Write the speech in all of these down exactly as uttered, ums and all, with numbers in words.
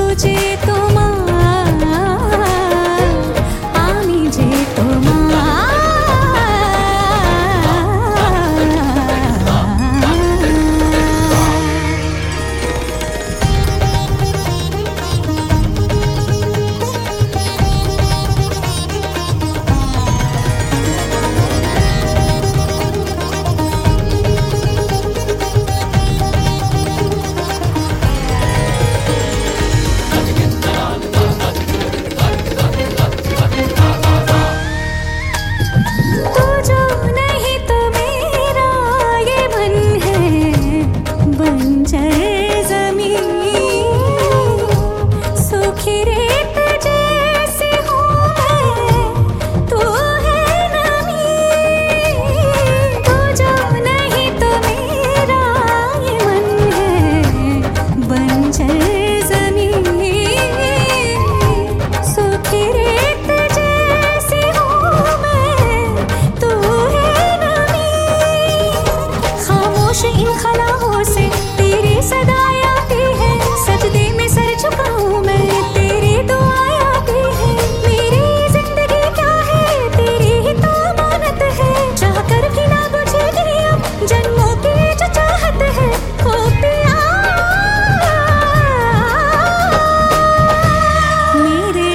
যে তোমার, আমি যে তোমার। इन खलाओं से तेरी सदाएं आती है, सजदे में सर झुकाऊं मैं, तेरी दुआएं आती है। मेरी जिंदगी क्या है, तेरी ही तो अमानत है, चाह कर भी ना बुझेगी अब जन्मों की जो चाहत है। ओ पिया मेरे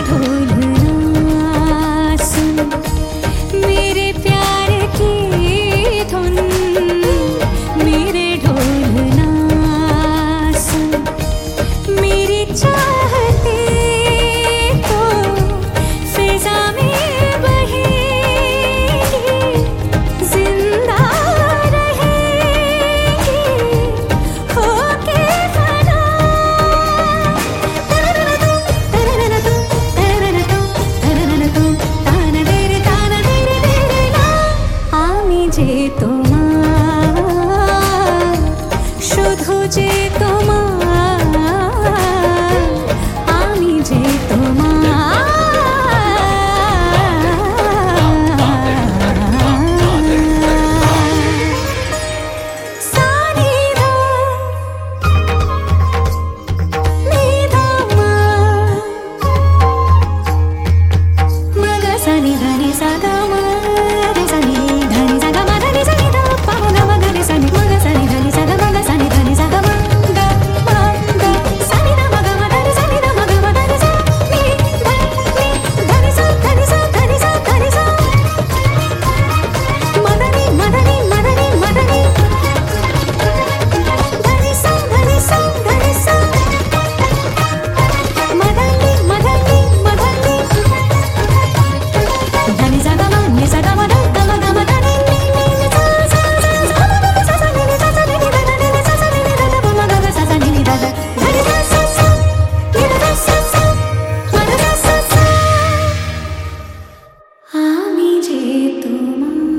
ढोलना सुन, मेरे प्यार की धुन, मेरे ढोलना सुन, मेरी चाहते तो फिजा में बहेगी, जिंदा रहेगी होके फना। तरनना तू, तरनना तू, तरनना तू, ताना तेरे, ताना तेरे तेरे ना। আমি যে তোমার, শুধু যে তোমার, আমি যে তোমার। সানিধা নিধা মা, মগ সানি ধানি সাগা মা, রে সানি ধানি সাগা মা ধানি সানি ধা পা মা গা মা গা রে সানি, মগ সানি ধানি সাগা মা গা সানি ধানি সাগা মা গা মা গা সানি ধা মা গা মা ধানি সানি ধা মা গা মা ধানি সা নি ধা নি ধানি সা ধানি সা ধানি সা ধানি সা মদনি মদনি মদনি মদনি ধানি সা ধানি সা ধানি সা মদনি মদনি মদনি ধানি সাগা মা নি সাগা মা ধা গা মা গা মা ধানি নি নি নি সা সা সা সা মা মা সা সা নি নি সা সা নি নি ধা ধা নি নি সা সা নি নি ধা ধা মা মা গা গা সা সা নি নি ধা ধা ধানি সা সা সা নি ধা সা সা মা ধা সা সা। আমি যে তোমার।